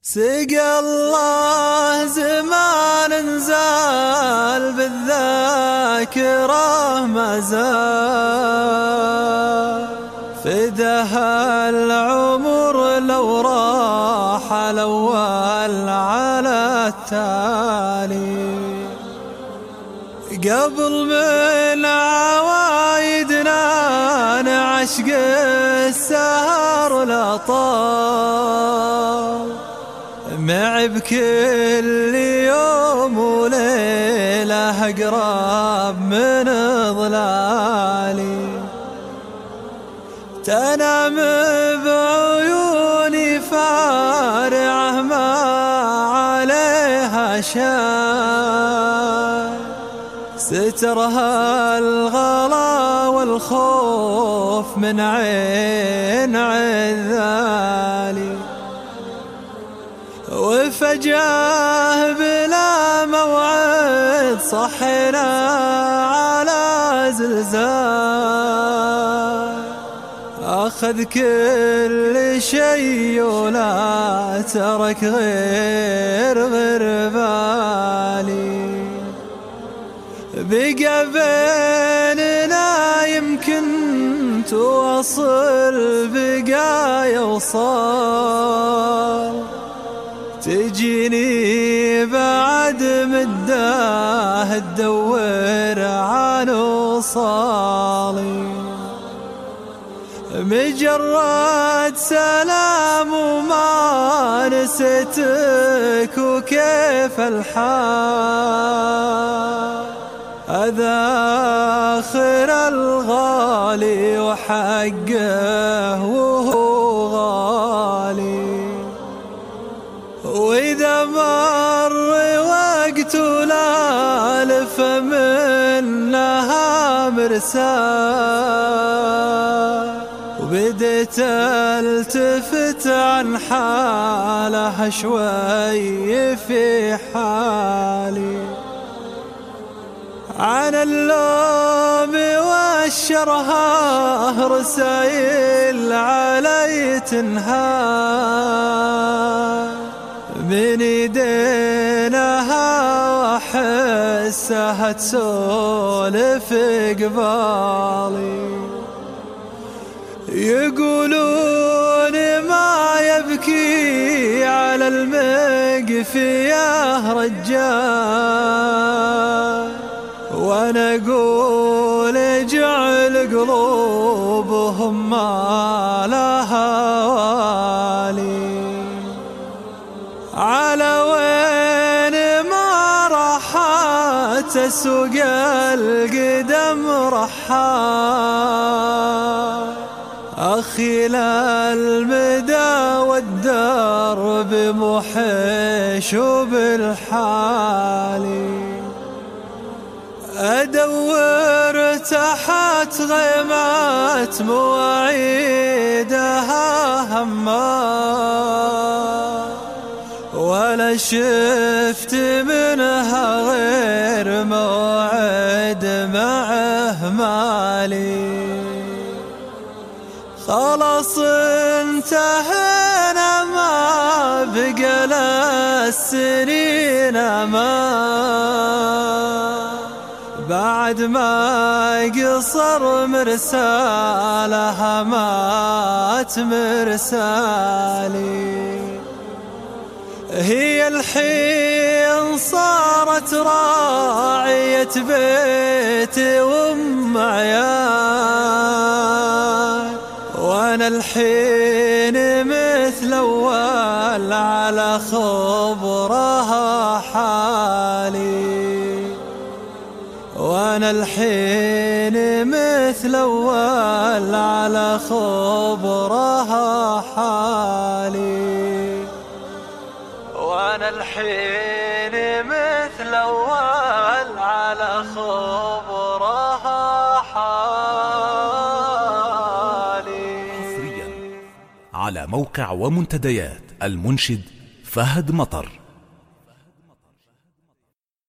سقى الله زمان زال بالذاكرة ما زال فدها العمر لو راح الأول على التالي قبل من عوايدنا نعشق السهر لطال مع بكل يوم وليلة أقرب من ظلالي تنام بعيوني فارعة ما عليها شاي سترها الغلا والخوف من عين عذالي وفجاه بلا موعد صحنا على زلزال أخذ كل شيء ولا ترك غير غربالي بقى بيننا يمكن توصل بقى يوصل تجيني بعد مده تدور عن وصالي مجرد سلام وما نسيتك وكيف الحال أذاخر الغالي وحقه وهو غالي وإذا مر وقت لا ألف منها مرسال وبديت التفت عن حاله شوي في حالي عن اللوم والشرها رسايل علي تنهار من يدينها وأحسها تسولف قبالي يقولون ما يبكي على المقفية رجال وانا اقول اجعل قلوبهم ما لها والي على وين ما راحت تسوق القدم رحال أخي للمدى والدرب محيش بالحالي أدور تحت غيمات مواعيدها هما ولا شفت منها غير موعد معه مالي خلاص انتهينا ما بقى للسنين أمان بعد ما قصر مرسالها مات مرسالي هي الحين صارت راعية بيتي وام عيال وانا الحين مثل اول على خبرها حالي وانا الحين مثل اول على خبرها حالي وانا الحين مثل اول على خبرها حالي. حصريا على موقع ومنتديات المنشد فهد مطر.